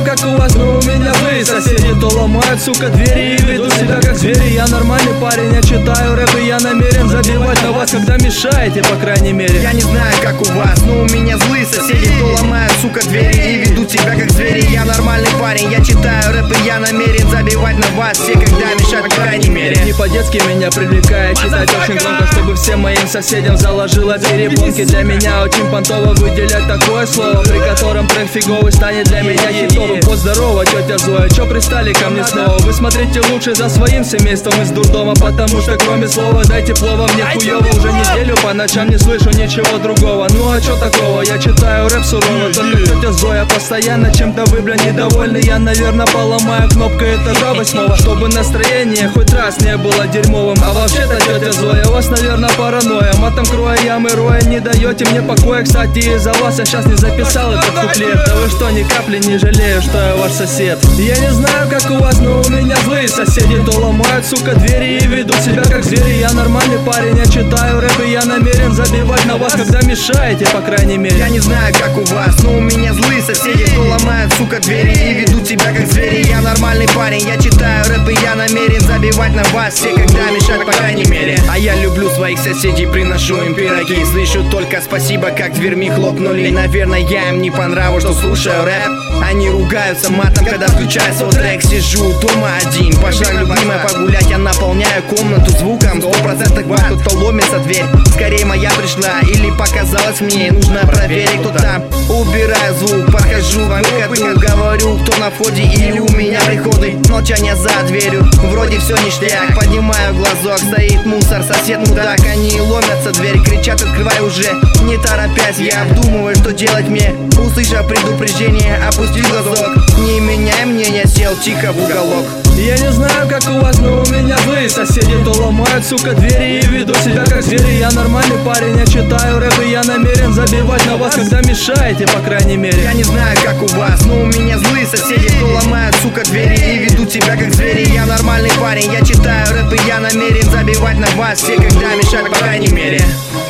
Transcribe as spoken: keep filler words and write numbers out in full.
как у вас, но у меня злые соседи. То ломают, сука, двери и ведут себя как звери. Я нормальный парень, я читаю рэп и я намерен забивать на вас, когда мешаете, по крайней мере. Я не знаю, как у вас, но у меня злые соседи. То ломают, сука, двери и ведут себя как звери. Я нормальный парень, я читаю рэп и я намерен забивать на вас все, когда мешать, по крайней мере. Не по-детски меня привлекает читать очень громко, чтобы всем моим соседям заложила перепонки. Для меня очень понтово выделять такое слово, при котором трек фиговый станет для меня хитовым. Вот здорово, тетя Зоя, чё пристали ко мне снова? Вы смотрите лучше за своим семейством из дурдома, потому что кроме слова «дайте плова» мне хуёво. Уже неделю по ночам не слышу ничего другого. Ну а чё такого, я читаю рэп сурово. Только тетя Зоя постоянно чем-то вы, бля, недовольны. Я, наверное, поломаю кнопкой этажа восьмого, чтобы настроение хоть раз не было дерьмовым. А вообще-то, тетя Зоя, у вас, наверное, паранойя. Матом кроя ямы роя, не даете мне покоя. Кстати, из-за вас я сейчас не записал этот куплет. Да вы что, ни капли не жалею, что я ваш сосед. Я не знаю, как у вас, но у меня злые соседи. То ломают, сука, двери и ведут себя как звери. Я нормальный парень, я читаю рэп и я намерен забивать на вас, когда мешаете, по крайней мере. Я не знаю, как у вас, но у меня злые соседи. То ломают, сука, двери и ведут себя как звери. Я нормальный парень, я читаю рэп и я намерен забивать на вас все, когда мешать, по крайней мере. А я люблю своих соседей, приношу им пироги. Слышу только спасибо, как дверьми хлопнули. Наверное, я им не понравилось, что слушаю рэп. Они ругаются матом, когда включаю свой трек. Сижу дома один, пошла любимая погулять. Я наполняю комнату звуком, сто процентов кто-то ломится дверь. Скорее моя пришла или показалось мне. Нужно проверить, кто там. Убираю звук, подхожу к выходу, говорю, кто на входе или у меня приходы. Молчание за дверью, вроде все ништяк. Поднимаю глазок, стоит мусор, сосед мудак. Они ломятся, дверь кричат, открывай уже. Не торопясь, я обдумываю, что делать мне. Услышав предупреждение, опустил глазок. Не меняй мнение, сел тихо в уголок. Я не знаю, как у вас, но у меня злые соседи. То ломают, сука, двери и ведут себя как звери. Я нормальный парень, я читаю рэп и я намерен забивать на вас, когда мешаете, по крайней мере. Я не знаю, как у вас, но у меня злые соседи. То ломают, сука, двери и ведут себя как звери. Я нормальный парень, я читаю рэп и я намерен забивать на вас все, когда мешать, по крайней мере.